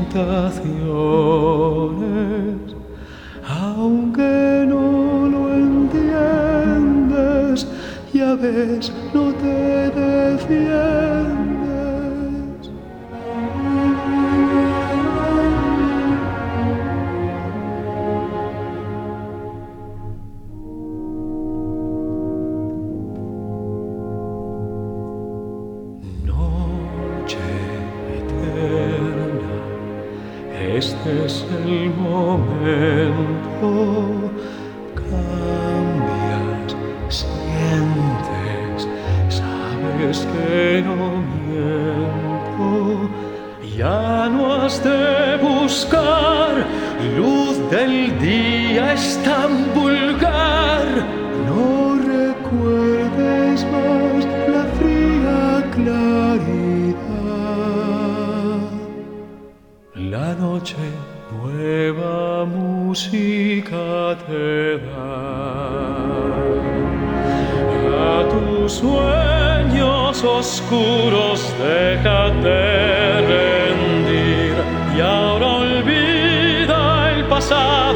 tentaciones, aunque no lo entiendes, ya ves, no te defiendes. Noche eterna, este es el momento. Cambias, sientes, sabes que no miento. Ya no has de buscar luz del día, es tan vulgar. No recuerdes más la fría claridad. La noche nueva música te da. A tus sueños oscuros déjate rendir y ahora olvida el pasado.